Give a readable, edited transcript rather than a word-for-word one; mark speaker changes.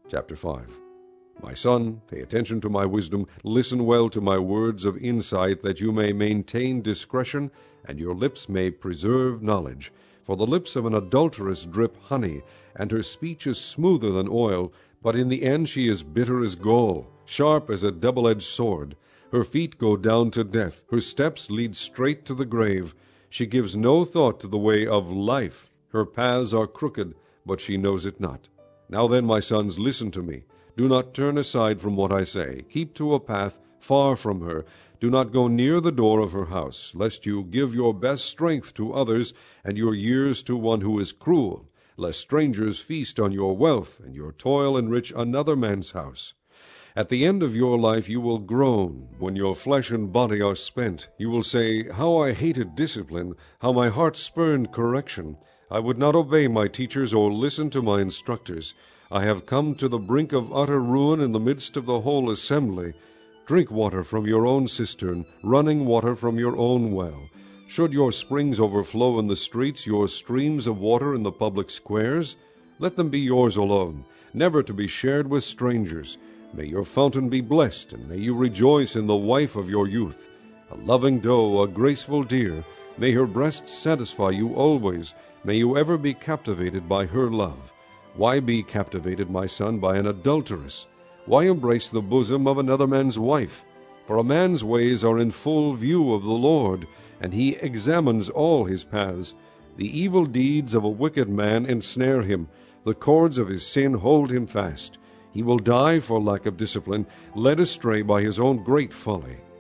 Speaker 1: Chapter 5. My son, pay attention to my wisdom, listen well to my words of insight, that you may maintain discretion, and your lips may preserve knowledge. For the lips of an adulteress drip honey, and her speech is smoother than oil, but in the end she is bitter as gall, sharp as a double-edged sword. Her feet go down to death, her steps lead straight to the grave. She gives no thought to the way of life. Her paths are crooked, but she knows it not. Now then, my sons, listen to me. Do not turn aside from what I say. Keep to a path far from her. Do not go near the door of her house, lest you give your best strength to others, and your years to one who is cruel, lest strangers feast on your wealth, and your toil enrich another man's house. At the end of your life you will groan, when your flesh and body are spent. You will say, How I hated discipline, how my heart spurned correction. I would not obey my teachers or listen to my instructors. I have come to the brink of utter ruin in the midst of the whole assembly. Drink water from your own cistern, running water from your own well. Should your springs overflow in the streets, your streams of water in the public squares? Let them be yours alone, never to be shared with strangers. May your fountain be blessed, and may you rejoice in the wife of your youth. A loving doe, a graceful deer, may her breast satisfy you always. May you ever be captivated by her love. Why be captivated, my son, by an adulteress? Why embrace the bosom of another man's wife? For a man's ways are in full view of the Lord, and he examines all his paths. The evil deeds of a wicked man ensnare him. The cords of his sin hold him fast. He will die for lack of discipline, led astray by his own great folly.